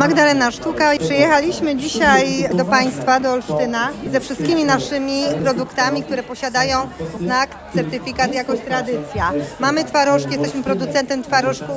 Magdalena Sztuka. Przyjechaliśmy dzisiaj do Państwa, do Olsztyna, ze wszystkimi naszymi produktami, które posiadają znak, certyfikat jakość tradycja. Mamy twarożki, jesteśmy producentem twarożków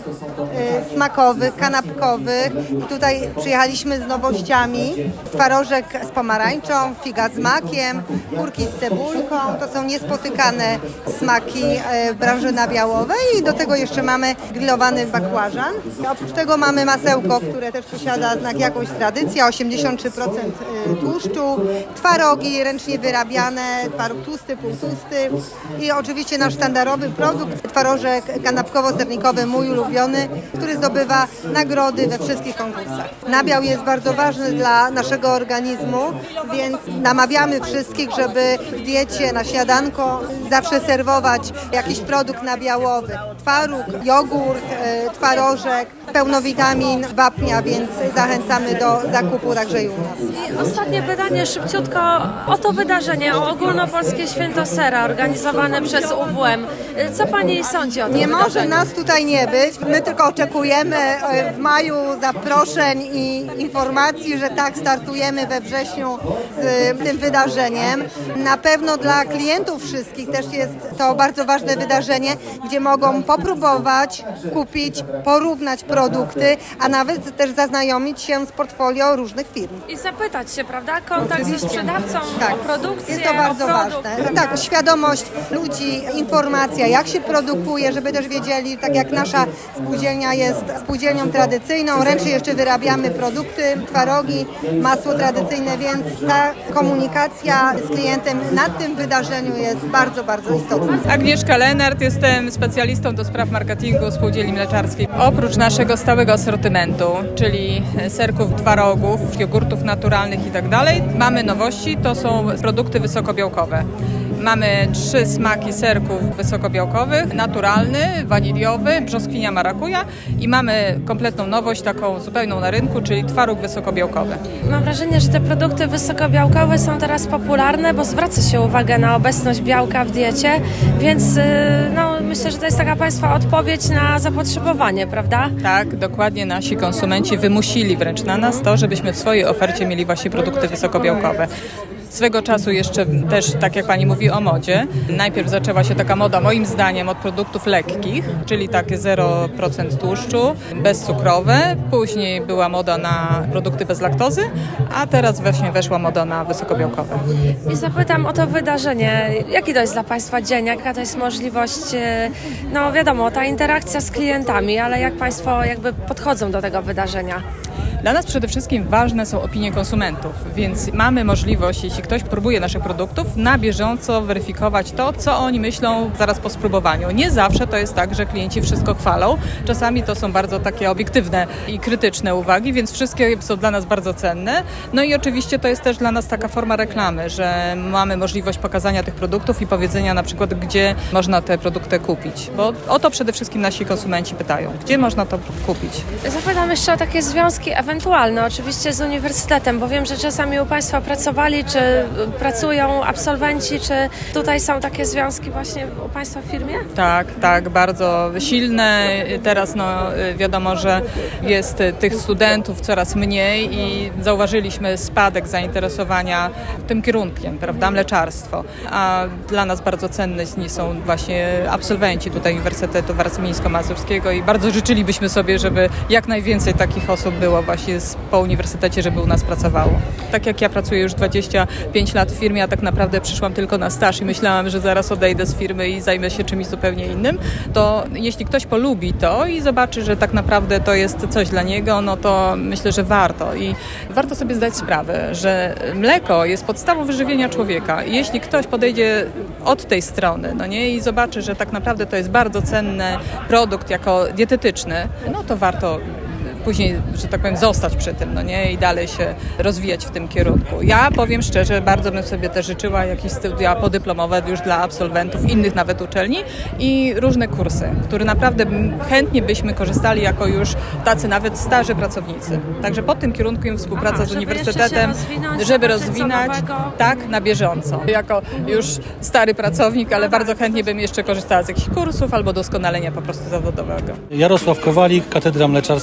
smakowych, kanapkowych i tutaj przyjechaliśmy z nowościami. Twarożek z pomarańczą, figa z makiem, kurki z cebulką. To są niespotykane smaki w branży nabiałowej i do tego jeszcze mamy grillowany bakłażan. Oprócz tego mamy masełko, które też posiada znak jakość tradycja, 83% tłuszczu, twarogi ręcznie wyrabiane, twaróg tłusty, półtłusty i oczywiście nasz sztandarowy produkt, twarożek kanapkowo-sernikowy, mój ulubiony, który zdobywa nagrody we wszystkich konkursach. Nabiał jest bardzo ważny dla naszego organizmu, więc namawiamy wszystkich, żeby w diecie na śniadanko zawsze serwować jakiś produkt nabiałowy. Twaróg, jogurt, twarożek, pełnowitamin wapnia, więc zachęcamy do zakupu także i u nas. I ostatnie pytanie szybciutko o to wydarzenie, o ogólnopolskie święto sera organizowane przez UWM. Co Pani sądzi o tym Nie wydarzeniu? może nas tutaj nie być. My tylko oczekujemy w maju zaproszeń i informacji, że tak, startujemy we wrześniu z tym wydarzeniem. Na pewno dla klientów wszystkich też jest to bardzo ważne wydarzenie, gdzie mogą popróbować, kupić, porównać produkty, a nawet też zaznajomić się z portfolio różnych firm. I zapytać się, prawda? Kontakt ze sprzedawcą, tak, o produkcję, jest to bardzo ważne. Tak, świadomość ludzi, informacja, jak się produkuje, żeby też wiedzieli, tak jak nasza spółdzielnia jest spółdzielnią tradycyjną, ręcznie jeszcze wyrabiamy produkty, twarogi, masło tradycyjne, więc ta komunikacja z klientem na tym wydarzeniu jest bardzo, bardzo istotna. Agnieszka Lenart, jestem specjalistą do spraw marketingu Spółdzielni Mleczarskiej. Oprócz naszego stałego asortymentu, czyli serków, twarogów, jogurtów naturalnych i tak dalej, mamy nowości, to są produkty wysokobiałkowe. Mamy 3 smaki serków wysokobiałkowych, naturalny, waniliowy, brzoskwinia marakuja i mamy kompletną nowość, taką zupełną na rynku, czyli twaróg wysokobiałkowy. Mam wrażenie, że te produkty wysokobiałkowe są teraz popularne, bo zwraca się uwagę na obecność białka w diecie, więc myślę, że to jest taka Państwa odpowiedź na zapotrzebowanie, prawda? Tak, dokładnie nasi konsumenci wymusili wręcz na nas to, żebyśmy w swojej ofercie mieli właśnie produkty wysokobiałkowe. Swego czasu jeszcze też, tak jak Pani mówi o modzie, najpierw zaczęła się taka moda moim zdaniem od produktów lekkich, czyli takie 0% tłuszczu, bezcukrowe. Później była moda na produkty bez laktozy, a teraz właśnie weszła moda na wysokobiałkowe. I zapytam o to wydarzenie. Jaki to jest dla Państwa dzień? Jaka to jest możliwość, wiadomo, ta interakcja z klientami, ale jak Państwo podchodzą do tego wydarzenia? Dla nas przede wszystkim ważne są opinie konsumentów, więc mamy możliwość, jeśli ktoś próbuje naszych produktów, na bieżąco weryfikować to, co oni myślą zaraz po spróbowaniu. Nie zawsze to jest tak, że klienci wszystko chwalą. Czasami to są bardzo takie obiektywne i krytyczne uwagi, więc wszystkie są dla nas bardzo cenne. No i oczywiście to jest też dla nas taka forma reklamy, że mamy możliwość pokazania tych produktów i powiedzenia na przykład, gdzie można te produkty kupić. Bo o to przede wszystkim nasi konsumenci pytają, gdzie można to kupić. Zapytam jeszcze o takie związki ewentualne, oczywiście z uniwersytetem, bo wiem, że czasami u Państwa pracowali, czy pracują absolwenci, czy tutaj są takie związki właśnie u Państwa w firmie? Tak, bardzo silne. Teraz wiadomo, że jest tych studentów coraz mniej i zauważyliśmy spadek zainteresowania tym kierunkiem, prawda, mleczarstwo. A dla nas bardzo cenni są właśnie absolwenci tutaj Uniwersytetu Warmińsko-Mazurskiego i bardzo życzylibyśmy sobie, żeby jak najwięcej takich osób było właśnie po uniwersytecie, żeby u nas pracowało. Tak jak ja pracuję już 25 lat w firmie, a tak naprawdę przyszłam tylko na staż i myślałam, że zaraz odejdę z firmy i zajmę się czymś zupełnie innym, to jeśli ktoś polubi to i zobaczy, że tak naprawdę to jest coś dla niego, no to myślę, że warto. I warto sobie zdać sprawę, że mleko jest podstawą wyżywienia człowieka. I jeśli ktoś podejdzie od tej strony, i zobaczy, że tak naprawdę to jest bardzo cenny produkt jako dietetyczny, no to warto później, że tak powiem, zostać przy tym, i dalej się rozwijać w tym kierunku. Ja powiem szczerze, bardzo bym sobie też życzyła jakieś studia podyplomowe już dla absolwentów innych nawet uczelni i różne kursy, które naprawdę chętnie byśmy korzystali jako już tacy nawet starzy pracownicy. Także pod tym kierunkiem współpraca z uniwersytetem, żeby rozwinąć tak na bieżąco. Jako już stary pracownik, ale bardzo chętnie bym jeszcze korzystała z jakichś kursów albo doskonalenia po prostu zawodowego. Jarosław Kowalik, Katedra Mleczarstwa i Zarządzania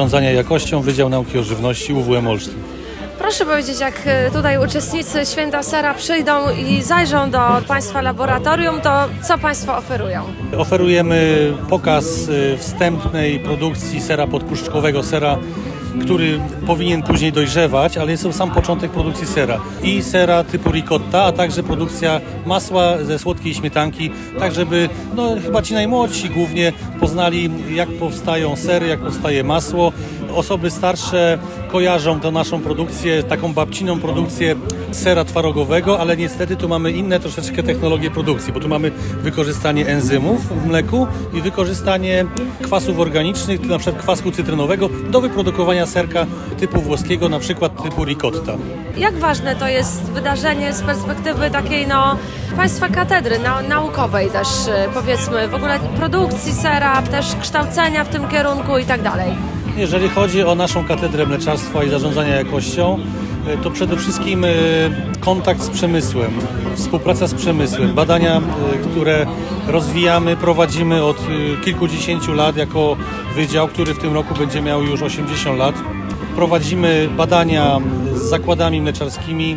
Zarządzania Jakością, Wydział Nauki o Żywności UWM Olsztyn. Proszę powiedzieć, jak tutaj uczestnicy Święta Sera przyjdą i zajrzą do Państwa laboratorium, to co Państwo oferują? Oferujemy pokaz wstępnej produkcji sera podpuszczkowego, sera, który powinien później dojrzewać, ale jest to sam początek produkcji sera. I sera typu ricotta, a także produkcja masła ze słodkiej śmietanki, tak żeby chyba ci najmłodsi głównie poznali, jak powstają sery, jak powstaje masło. Osoby starsze kojarzą tę naszą produkcję, taką babciną produkcję sera twarogowego, ale niestety tu mamy inne troszeczkę technologie produkcji, bo tu mamy wykorzystanie enzymów w mleku i wykorzystanie kwasów organicznych, na przykład kwasku cytrynowego do wyprodukowania serka typu włoskiego, na przykład typu ricotta. Jak ważne to jest wydarzenie z perspektywy takiej Państwa katedry naukowej też, powiedzmy, w ogóle produkcji sera, też kształcenia w tym kierunku i tak dalej? Jeżeli chodzi o naszą katedrę mleczarstwa i zarządzania jakością, to przede wszystkim kontakt z przemysłem, współpraca z przemysłem, badania, które rozwijamy, prowadzimy od kilkudziesięciu lat jako wydział, który w tym roku będzie miał już 80 lat. Prowadzimy badania z zakładami mleczarskimi,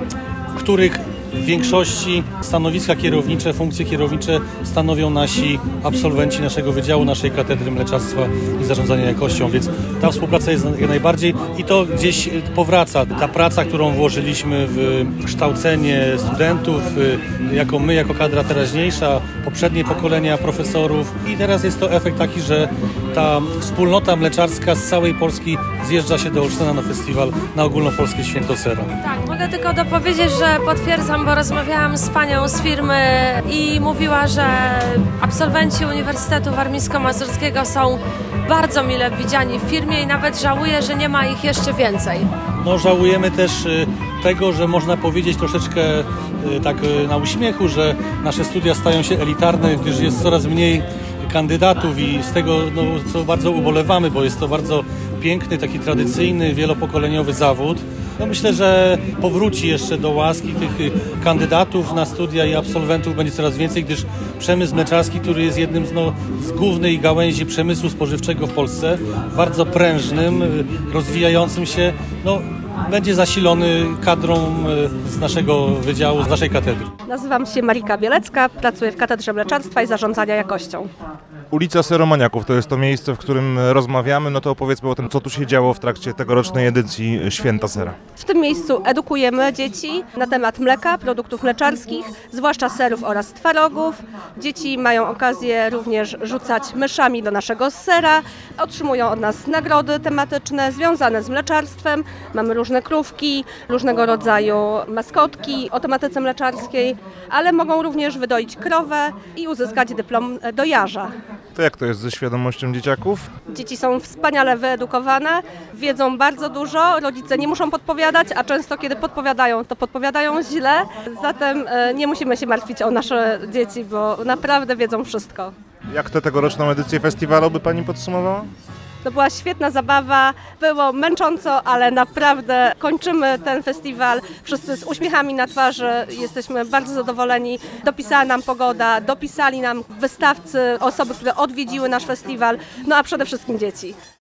w których w większości stanowiska kierownicze, funkcje kierownicze stanowią nasi absolwenci naszego wydziału, naszej katedry mleczarstwa i zarządzania jakością, więc ta współpraca jest jak najbardziej i to gdzieś powraca. Ta praca, którą włożyliśmy w kształcenie studentów, jako kadra teraźniejsza, poprzednie pokolenia profesorów i teraz jest to efekt taki, że ta wspólnota mleczarska z całej Polski zjeżdża się do Olsztyna na festiwal, na ogólnopolskie Święto Sera. Tak, mogę tylko dopowiedzieć, że potwierdzam, bo rozmawiałam z panią z firmy i mówiła, że absolwenci Uniwersytetu Warmińsko-Mazurskiego są bardzo mile widziani w firmie i nawet żałuje, że nie ma ich jeszcze więcej. Żałujemy też tego, że można powiedzieć troszeczkę tak na uśmiechu, że nasze studia stają się elitarne, gdyż jest coraz mniej kandydatów i z tego co bardzo ubolewamy, bo jest to bardzo piękny, taki tradycyjny, wielopokoleniowy zawód. Myślę, że powróci jeszcze do łaski tych kandydatów na studia i absolwentów będzie coraz więcej, gdyż przemysł mleczarski, który jest jednym z głównej gałęzi przemysłu spożywczego w Polsce, bardzo prężnym, rozwijającym się, będzie zasilony kadrą z naszego wydziału, z naszej katedry. Nazywam się Marika Bielecka, pracuję w Katedrze Mleczarstwa i Zarządzania Jakością. Ulica Seromaniaków to jest to miejsce, w którym rozmawiamy, to opowiedzmy o tym, co tu się działo w trakcie tegorocznej edycji Święta Sera. W tym miejscu edukujemy dzieci na temat mleka, produktów mleczarskich, zwłaszcza serów oraz twarogów. Dzieci mają okazję również rzucać myszami do naszego sera, otrzymują od nas nagrody tematyczne związane z mleczarstwem. Mamy różne krówki, różnego rodzaju maskotki o tematyce mleczarskiej, ale mogą również wydoić krowę i uzyskać dyplom dojarza. To jak to jest ze świadomością dzieciaków? Dzieci są wspaniale wyedukowane, wiedzą bardzo dużo, rodzice nie muszą podpowiadać, a często kiedy podpowiadają, to podpowiadają źle. Zatem nie musimy się martwić o nasze dzieci, bo naprawdę wiedzą wszystko. Jak tę tegoroczną edycję festiwalu by Pani podsumowała? To była świetna zabawa, było męcząco, ale naprawdę kończymy ten festiwal wszyscy z uśmiechami na twarzy, jesteśmy bardzo zadowoleni. Dopisała nam pogoda, dopisali nam wystawcy, osoby, które odwiedziły nasz festiwal, a przede wszystkim dzieci.